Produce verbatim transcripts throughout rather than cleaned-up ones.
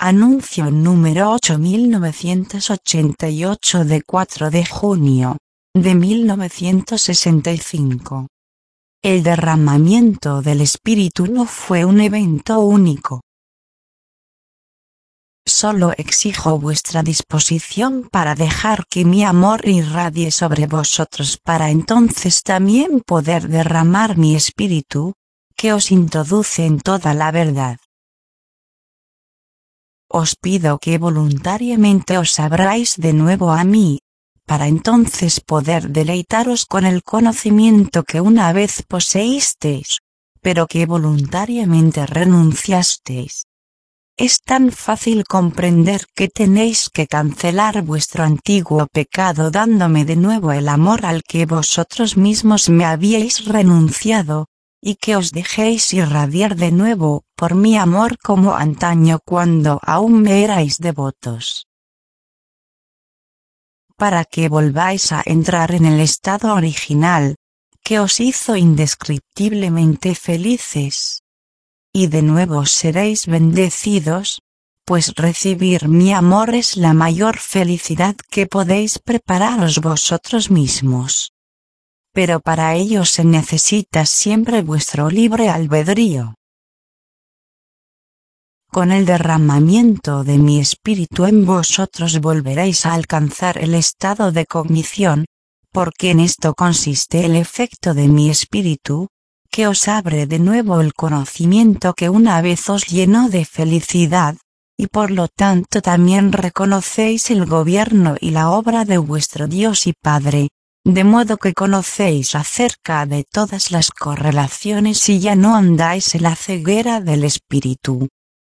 Anuncio número ocho mil novecientos ochenta y ocho de cuatro de junio de mil novecientos sesenta y cinco. El derramamiento del Espíritu no fue un evento único. Solo exijo vuestra disposición para dejar que mi amor irradie sobre vosotros para entonces también poder derramar mi Espíritu, que os introduce en toda la verdad. Os pido que voluntariamente os abráis de nuevo a mí, para entonces poder deleitaros con el conocimiento que una vez poseísteis, pero que voluntariamente renunciasteis. Es tan fácil comprender que tenéis que cancelar vuestro antiguo pecado dándome de nuevo el amor al que vosotros mismos me habíais renunciado, y que os dejéis irradiar de nuevo por mi amor como antaño cuando aún me erais devotos. Para que volváis a entrar en el estado original, que os hizo indescriptiblemente felices. Y de nuevo seréis bendecidos, pues recibir mi amor es la mayor felicidad que podéis prepararos vosotros mismos. Pero para ello se necesita siempre vuestro libre albedrío. Con el derramamiento de mi espíritu en vosotros volveréis a alcanzar el estado de cognición, porque en esto consiste el efecto de mi espíritu, que os abre de nuevo el conocimiento que una vez os llenó de felicidad, y por lo tanto también reconocéis el gobierno y la obra de vuestro Dios y Padre, de modo que conocéis acerca de todas las correlaciones y ya no andáis en la ceguera del espíritu.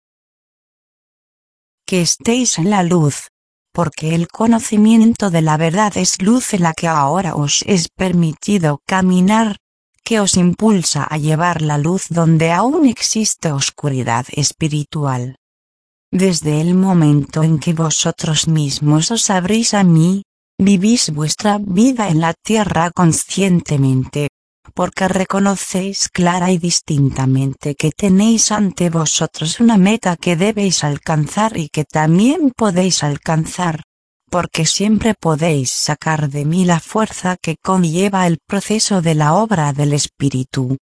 Que estéis en la luz, porque el conocimiento de la verdad es luz en la que ahora os es permitido caminar, que os impulsa a llevar la luz donde aún existe oscuridad espiritual. Desde el momento en que vosotros mismos os abrís a mí, vivís vuestra vida en la tierra conscientemente, porque reconocéis clara y distintamente que tenéis ante vosotros una meta que debéis alcanzar y que también podéis alcanzar, porque siempre podéis sacar de mí la fuerza que conlleva el proceso de la obra del Espíritu.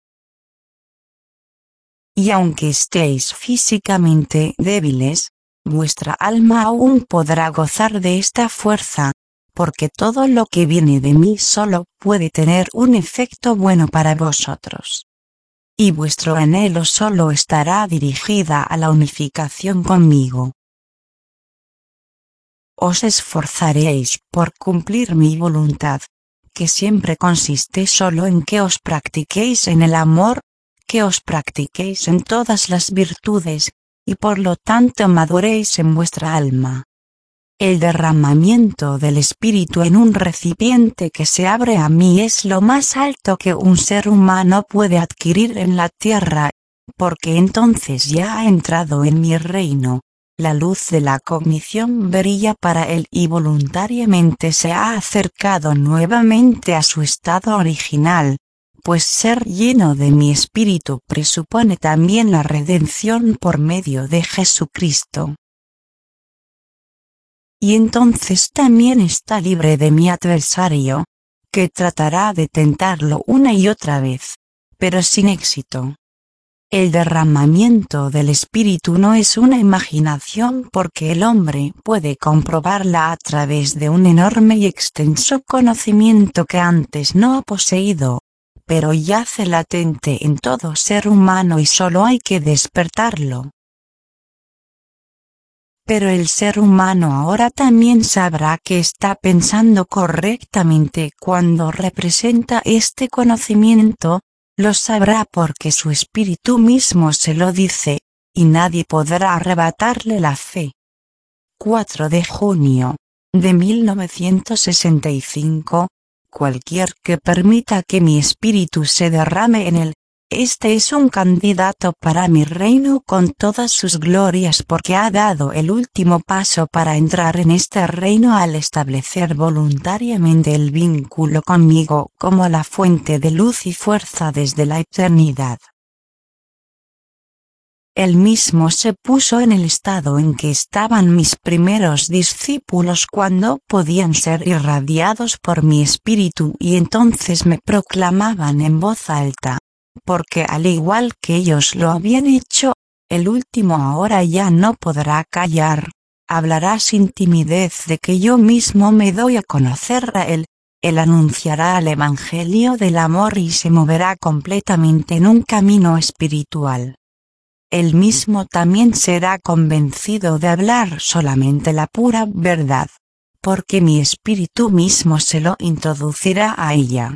Y aunque estéis físicamente débiles, vuestra alma aún podrá gozar de esta fuerza, porque todo lo que viene de mí solo puede tener un efecto bueno para vosotros. Y vuestro anhelo solo estará dirigida a la unificación conmigo. Os esforzaréis por cumplir mi voluntad, que siempre consiste solo en que os practiquéis en el amor, que os practiquéis en todas las virtudes, y por lo tanto maduréis en vuestra alma. El derramamiento del Espíritu en un recipiente que se abre a mí es lo más alto que un ser humano puede adquirir en la tierra, porque entonces ya ha entrado en mi reino, la luz de la cognición brilla para él y voluntariamente se ha acercado nuevamente a su estado original, pues ser lleno de mi Espíritu presupone también la redención por medio de Jesucristo. Y entonces también está libre de mi adversario, que tratará de tentarlo una y otra vez, pero sin éxito. El derramamiento del Espíritu no es una imaginación porque el hombre puede comprobarla a través de un enorme y extenso conocimiento que antes no ha poseído, pero yace latente en todo ser humano y solo hay que despertarlo. Pero el ser humano ahora también sabrá que está pensando correctamente cuando representa este conocimiento, lo sabrá porque su espíritu mismo se lo dice, y nadie podrá arrebatarle la fe. cuatro de junio de mil novecientos sesenta y cinco, cualquier que permita que mi espíritu se derrame en él, este es un candidato para mi reino con todas sus glorias porque ha dado el último paso para entrar en este reino al establecer voluntariamente el vínculo conmigo como la fuente de luz y fuerza desde la eternidad. Él mismo se puso en el estado en que estaban mis primeros discípulos cuando podían ser irradiados por mi espíritu y entonces me proclamaban en voz alta, porque al igual que ellos lo habían hecho, el último ahora ya no podrá callar, hablará sin timidez de que yo mismo me doy a conocer a él. Él anunciará el Evangelio del amor y se moverá completamente en un camino espiritual. Él mismo también será convencido de hablar solamente la pura verdad, porque mi espíritu mismo se lo introducirá a ella.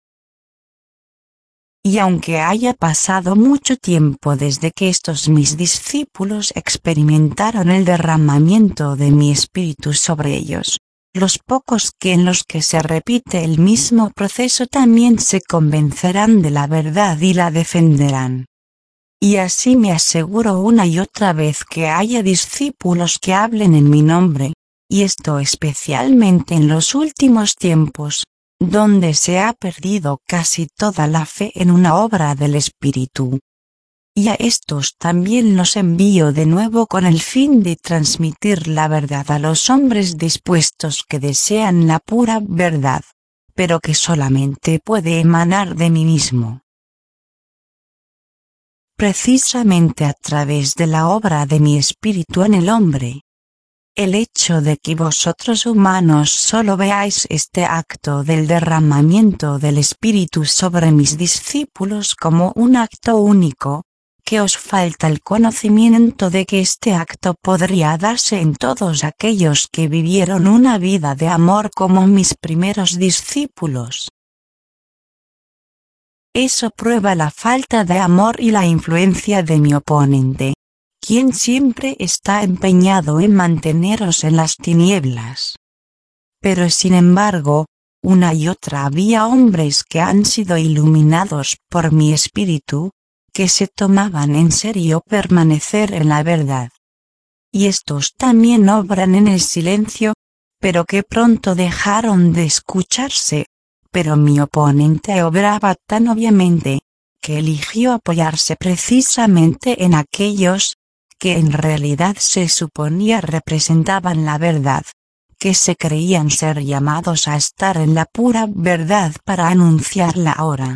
Y aunque haya pasado mucho tiempo desde que estos mis discípulos experimentaron el derramamiento de mi espíritu sobre ellos, los pocos que en los que se repite el mismo proceso también se convencerán de la verdad y la defenderán. Y así me aseguro una y otra vez que haya discípulos que hablen en mi nombre, y esto especialmente en los últimos tiempos, donde se ha perdido casi toda la fe en una obra del Espíritu. Y a estos también los envío de nuevo con el fin de transmitir la verdad a los hombres dispuestos que desean la pura verdad, pero que solamente puede emanar de mí mismo. Precisamente a través de la obra de mi espíritu en el hombre. El hecho de que vosotros humanos solo veáis este acto del derramamiento del espíritu sobre mis discípulos como un acto único, que os falta el conocimiento de que este acto podría darse en todos aquellos que vivieron una vida de amor como mis primeros discípulos. Eso prueba la falta de amor y la influencia de mi oponente, quien siempre está empeñado en manteneros en las tinieblas. Pero sin embargo, una y otra había hombres que han sido iluminados por mi espíritu, que se tomaban en serio permanecer en la verdad. Y estos también obran en el silencio, pero que pronto dejaron de escucharse. Pero mi oponente obraba tan obviamente, que eligió apoyarse precisamente en aquellos, que en realidad se suponía representaban la verdad, que se creían ser llamados a estar en la pura verdad para anunciarla ahora.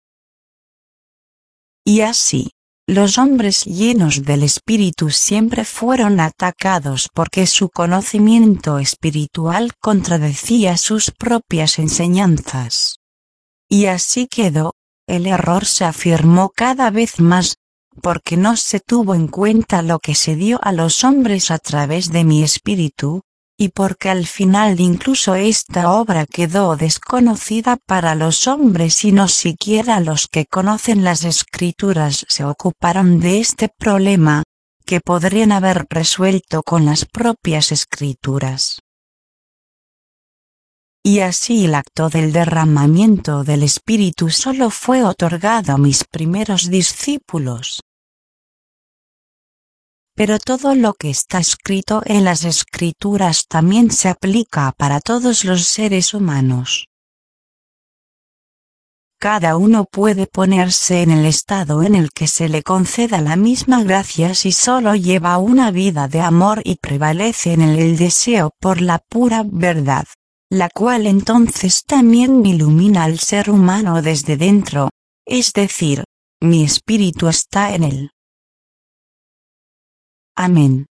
Y así, los hombres llenos del Espíritu siempre fueron atacados porque su conocimiento espiritual contradecía sus propias enseñanzas. Y así quedó, el error se afirmó cada vez más, porque no se tuvo en cuenta lo que se dio a los hombres a través de mi espíritu, y porque al final incluso esta obra quedó desconocida para los hombres y no siquiera los que conocen las Escrituras se ocuparon de este problema, que podrían haber resuelto con las propias Escrituras. Y así el acto del derramamiento del Espíritu solo fue otorgado a mis primeros discípulos. Pero todo lo que está escrito en las Escrituras también se aplica para todos los seres humanos. Cada uno puede ponerse en el estado en el que se le conceda la misma gracia si solo lleva una vida de amor y prevalece en él el deseo por la pura verdad, la cual entonces también ilumina al ser humano desde dentro, es decir, mi espíritu está en él. Amén.